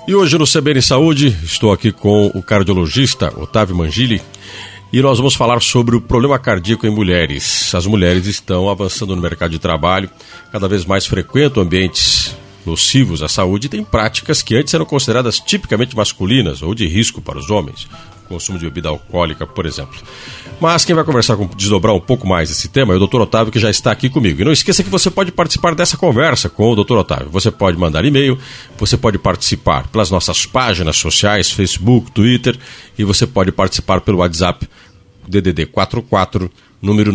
E hoje no CBN Saúde, estou aqui com o cardiologista Otávio Mangili e nós vamos falar sobre o problema cardíaco em mulheres. As mulheres estão avançando no mercado de trabalho, cada vez mais frequentam ambientes nocivos à saúde e têm práticas que antes eram consideradas tipicamente masculinas ou de risco para os homens. Consumo de bebida alcoólica, por exemplo. Mas quem vai desdobrar um pouco mais esse tema é o Dr. Otávio, que já está aqui comigo. E não esqueça que você pode participar dessa conversa com o Dr. Otávio. Você pode mandar e-mail, você pode participar pelas nossas páginas sociais, Facebook, Twitter, e você pode participar pelo WhatsApp DDD 44, número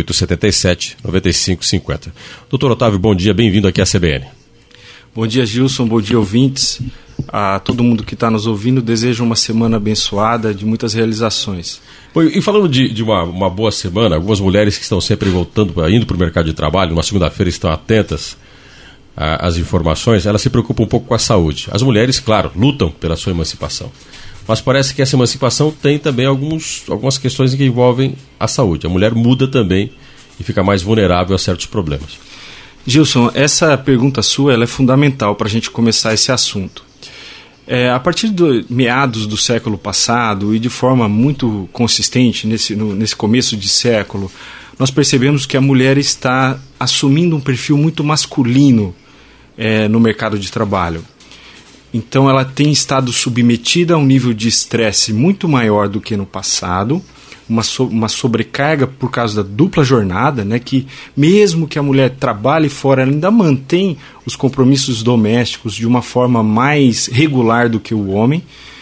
9877-9550. Dr. Otávio, bom dia, bem-vindo aqui à CBN. Bom dia, Gilson, bom dia, ouvintes. A todo mundo que está nos ouvindo, desejo uma semana abençoada, de muitas realizações. Bom, e falando de uma boa semana, algumas mulheres que estão sempre indo para o mercado de trabalho, numa segunda-feira estão atentas às informações, elas se preocupam um pouco com a saúde. As mulheres, claro, lutam pela sua emancipação, mas parece que essa emancipação tem também algumas questões que envolvem a saúde. A mulher muda também e fica mais vulnerável a certos problemas. Gilson, essa pergunta sua ela é fundamental para a gente começar esse assunto. A partir de meados do século passado e de forma muito consistente nesse começo de século, nós percebemos que a mulher está assumindo um perfil muito masculino no mercado de trabalho. Então ela tem estado submetida a um nível de estresse muito maior do que no passado, uma sobrecarga por causa da dupla jornada, né, que mesmo que a mulher trabalhe fora, ela ainda mantém os compromissos domésticos de uma forma mais regular do que o homem.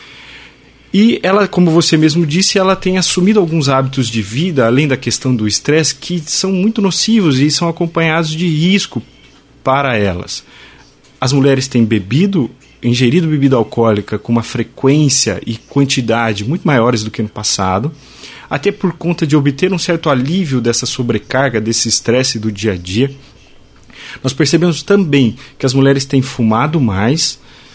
E ela, como você mesmo disse, ela tem assumido alguns hábitos de vida, além da questão do estresse, que são muito nocivos e são acompanhados de risco para elas. As mulheres têm ingerido bebida alcoólica com uma frequência e quantidade muito maiores do que no passado, até por conta de obter um certo alívio dessa sobrecarga, desse estresse do dia a dia. Nós percebemos também que as mulheres têm fumado mais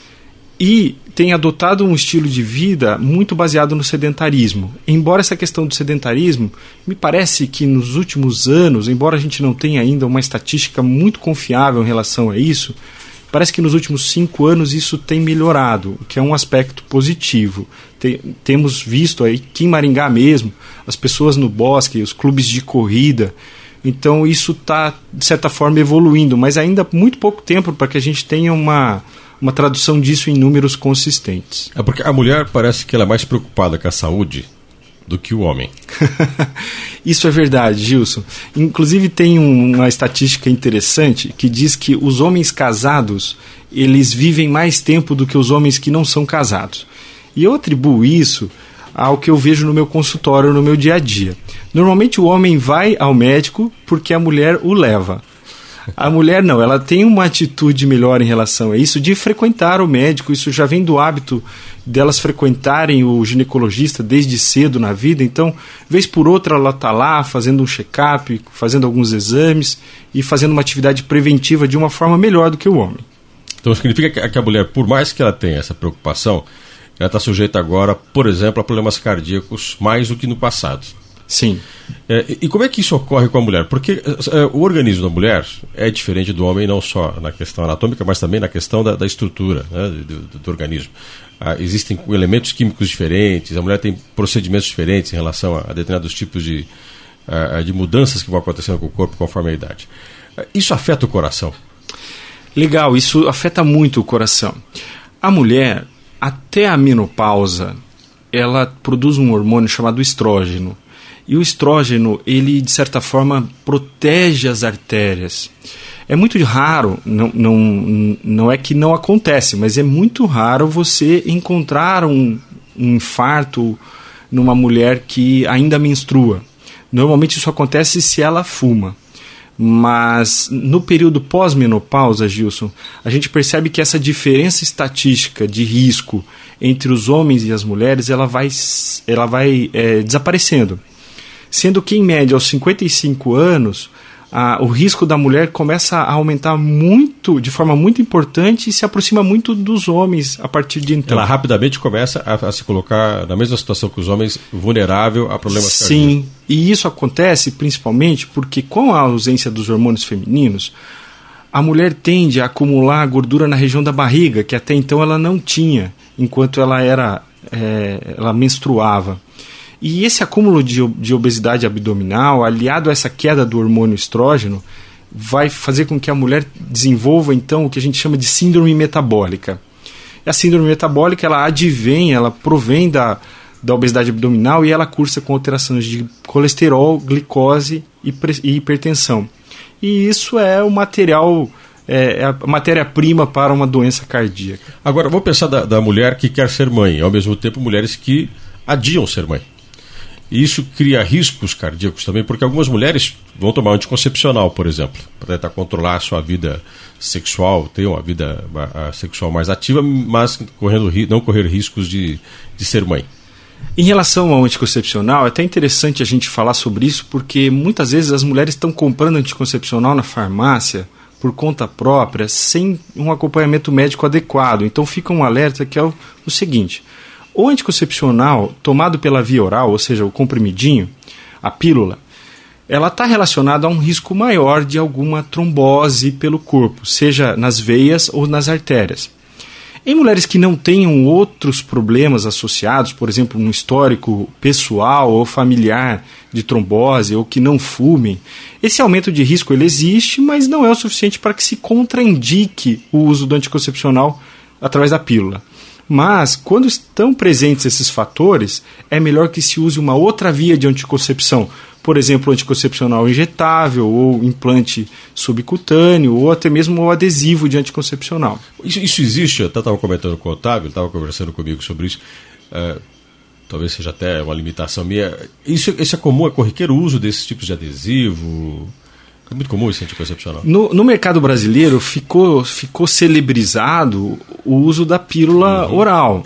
e têm adotado um estilo de vida muito baseado no sedentarismo. Embora essa questão do sedentarismo, me parece que nos últimos anos, embora a gente não tenha ainda uma estatística muito confiável em relação a isso, parece que nos últimos 5 anos isso tem melhorado, o que é um aspecto positivo. Temos visto aí que em Maringá mesmo, as pessoas no bosque, os clubes de corrida, então isso está, de certa forma, evoluindo, mas ainda muito pouco tempo para que a gente tenha uma tradução disso em números consistentes. É porque a mulher parece que ela é mais preocupada com a saúde do que o homem. Isso é verdade, Gilson. Inclusive tem uma estatística interessante que diz que os homens casados, eles vivem mais tempo do que os homens que não são casados. E eu atribuo isso ao que eu vejo no meu consultório, no meu dia a dia. Normalmente o homem vai ao médico porque a mulher o leva. A mulher não, ela tem uma atitude melhor em relação a isso, de frequentar o médico. Isso já vem do hábito delas frequentarem o ginecologista desde cedo na vida. Então, vez por outra, ela está lá fazendo um check-up, fazendo alguns exames e fazendo uma atividade preventiva de uma forma melhor do que o homem. Então, significa que a mulher, por mais que ela tenha essa preocupação, ela está sujeita agora, por exemplo, a problemas cardíacos mais do que no passado. Sim. E como é que isso ocorre com a mulher? Porque o organismo da mulher é diferente do homem, não só na questão anatômica, mas também na questão da estrutura, né, do organismo. Existem elementos químicos diferentes, a mulher tem procedimentos diferentes em relação a determinados tipos de mudanças que vão acontecendo com o corpo conforme a idade. Isso afeta o coração? Legal, isso afeta muito o coração. A mulher, até a menopausa, ela produz um hormônio chamado estrógeno. E o estrógeno, ele de certa forma protege as artérias. É muito raro, não é que não acontece, mas é muito raro você encontrar um infarto numa mulher que ainda menstrua. Normalmente isso acontece se ela fuma. Mas no período pós-menopausa, Gilson, a gente percebe que essa diferença estatística de risco entre os homens e as mulheres ela vai desaparecendo. Sendo que, em média, aos 55 anos, o risco da mulher começa a aumentar muito, de forma muito importante, e se aproxima muito dos homens a partir de então. Ela rapidamente começa a se colocar na mesma situação que os homens, vulnerável a problemas cardíacos. Sim, e isso acontece principalmente porque, com a ausência dos hormônios femininos, a mulher tende a acumular gordura na região da barriga, que até então ela não tinha, enquanto ela menstruava. E esse acúmulo de obesidade abdominal, aliado a essa queda do hormônio estrógeno, vai fazer com que a mulher desenvolva, então, o que a gente chama de síndrome metabólica. A síndrome metabólica, ela provém da obesidade abdominal e ela cursa com alterações de colesterol, glicose e hipertensão. E isso é o material, a matéria-prima para uma doença cardíaca. Agora, vou pensar da mulher que quer ser mãe, ao mesmo tempo mulheres que adiam ser mãe. E isso cria riscos cardíacos também, porque algumas mulheres vão tomar anticoncepcional, por exemplo, para tentar controlar a sua vida sexual, ter uma vida sexual mais ativa, mas não correr riscos de ser mãe. Em relação ao anticoncepcional, é até interessante a gente falar sobre isso, porque muitas vezes as mulheres estão comprando anticoncepcional na farmácia por conta própria, sem um acompanhamento médico adequado. Então fica um alerta que é o seguinte: o anticoncepcional tomado pela via oral, ou seja, o comprimidinho, a pílula, ela está relacionada a um risco maior de alguma trombose pelo corpo, seja nas veias ou nas artérias. Em mulheres que não tenham outros problemas associados, por exemplo, um histórico pessoal ou familiar de trombose, ou que não fumem, esse aumento de risco ele existe, mas não é o suficiente para que se contraindique o uso do anticoncepcional através da pílula. Mas, quando estão presentes esses fatores, é melhor que se use uma outra via de anticoncepção, por exemplo, anticoncepcional injetável, ou implante subcutâneo, ou até mesmo o adesivo de anticoncepcional. Isso existe, eu estava comentando com o Otávio, ele estava conversando comigo sobre isso, talvez seja até uma limitação minha. Isso é comum, é corriqueiro o uso desses tipos de adesivo? É muito comum esse anticoncepcional. No mercado brasileiro ficou celebrizado o uso da pílula oral.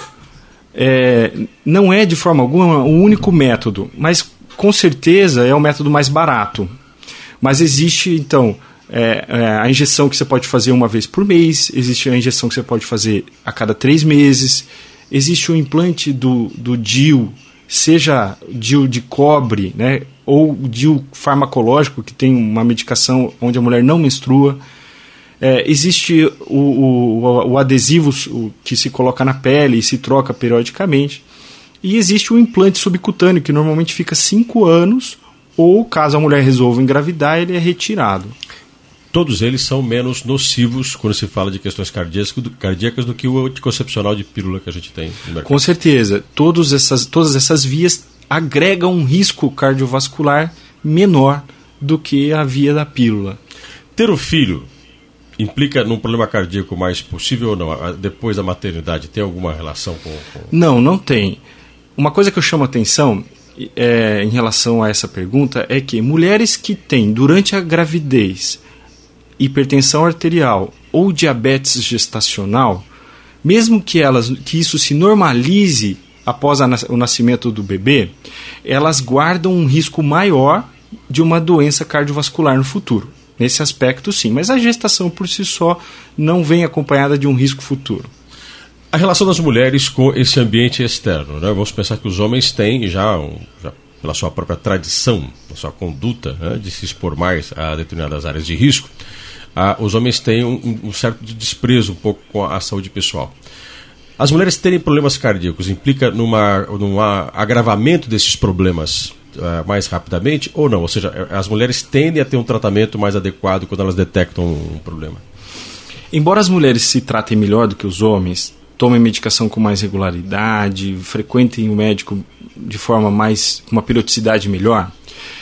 Não é de forma alguma o único método, mas com certeza é o método mais barato. Mas existe, então, a injeção que você pode fazer uma vez por mês, existe a injeção que você pode fazer a cada 3 meses, existe o implante do DIU, seja DIU de cobre, né, ou DIU farmacológico, que tem uma medicação onde a mulher não menstrua. Existe o adesivo que se coloca na pele e se troca periodicamente. E existe o implante subcutâneo, que normalmente fica 5 anos, ou caso a mulher resolva engravidar, ele é retirado. Todos eles são menos nocivos quando se fala de questões cardíacas do que o anticoncepcional de pílula que a gente tem no mercado. Com certeza. Todas essas vias agregam um risco cardiovascular menor do que a via da pílula. Ter o filho implica num problema cardíaco mais possível ou não? Depois da maternidade, tem alguma relação com... Não tem. Uma coisa que eu chamo a atenção em relação a essa pergunta é que mulheres que têm, durante a gravidez, hipertensão arterial ou diabetes gestacional, mesmo que isso se normalize após o nascimento do bebê, elas guardam um risco maior de uma doença cardiovascular no futuro. Nesse aspecto, sim. Mas a gestação por si só não vem acompanhada de um risco futuro. A relação das mulheres com esse ambiente externo, né? Vamos pensar que os homens têm já pela sua própria tradição, pela sua conduta, né, de se expor mais a determinadas áreas de risco, os homens têm um certo desprezo um pouco com a saúde pessoal. As mulheres terem problemas cardíacos implica num agravamento desses problemas mais rapidamente ou não? Ou seja, as mulheres tendem a ter um tratamento mais adequado quando elas detectam um problema? Embora as mulheres se tratem melhor do que os homens, tomem medicação com mais regularidade, frequentem o médico de forma com uma periodicidade melhor,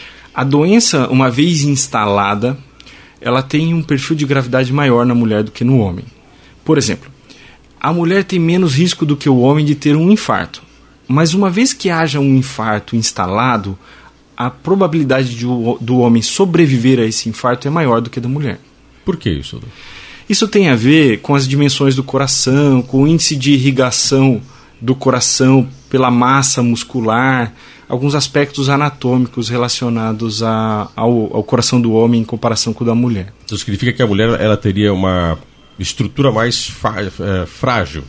a doença, uma vez instalada, ela tem um perfil de gravidade maior na mulher do que no homem. Por exemplo, a mulher tem menos risco do que o homem de ter um infarto. Mas uma vez que haja um infarto instalado, a probabilidade do homem sobreviver a esse infarto é maior do que da mulher. Por que isso, doutor? Isso tem a ver com as dimensões do coração, com o índice de irrigação do coração pela massa muscular, alguns aspectos anatômicos relacionados ao coração do homem em comparação com o da mulher. Isso significa que a mulher ela teria uma estrutura mais frágil,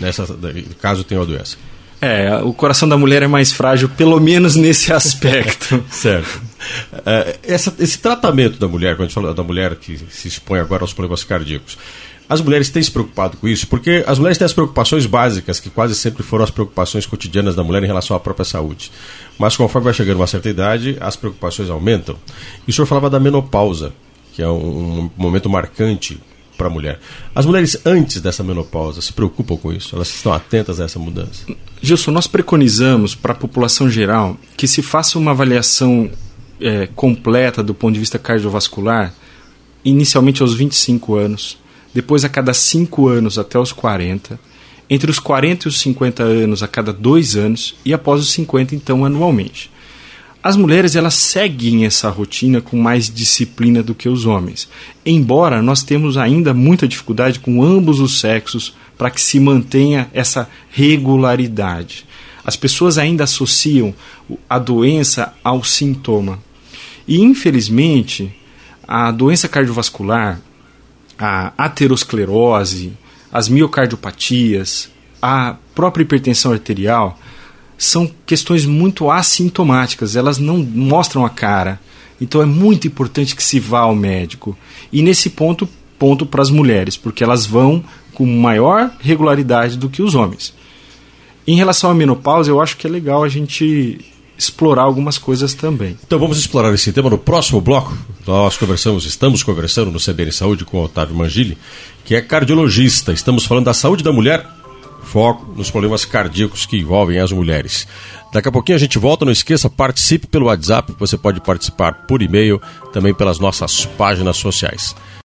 caso tenha uma doença. O coração da mulher é mais frágil, pelo menos nesse aspecto. Certo. Esse tratamento da mulher, quando a gente fala da mulher que se expõe agora aos problemas cardíacos, as mulheres têm se preocupado com isso? Porque as mulheres têm as preocupações básicas, que quase sempre foram as preocupações cotidianas da mulher em relação à própria saúde. Mas conforme vai chegando a uma certa idade, as preocupações aumentam. E o senhor falava da menopausa, que é um momento marcante para a mulher. As mulheres antes dessa menopausa se preocupam com isso? Elas estão atentas a essa mudança? Gilson, nós preconizamos para a população geral que se faça uma avaliação completa do ponto de vista cardiovascular, inicialmente aos 25 anos, depois a cada 5 anos até os 40, entre os 40 e os 50 anos a cada 2 anos e após os 50, então, anualmente. As mulheres, elas seguem essa rotina com mais disciplina do que os homens, embora nós temos ainda muita dificuldade com ambos os sexos para que se mantenha essa regularidade. As pessoas ainda associam a doença ao sintoma. E, infelizmente, a doença cardiovascular, a aterosclerose, as miocardiopatias, a própria hipertensão arterial são questões muito assintomáticas, elas não mostram a cara. Então é muito importante que se vá ao médico. E nesse ponto para as mulheres, porque elas vão com maior regularidade do que os homens. Em relação à menopausa, eu acho que é legal a gente explorar algumas coisas também. Então vamos explorar esse tema no próximo bloco. Nós estamos conversando no CBN Saúde com o Otávio Mangili, que é cardiologista. Estamos falando da saúde da mulher, foco nos problemas cardíacos que envolvem as mulheres. Daqui a pouquinho a gente volta, não esqueça, participe pelo WhatsApp, você pode participar por e-mail, também pelas nossas páginas sociais.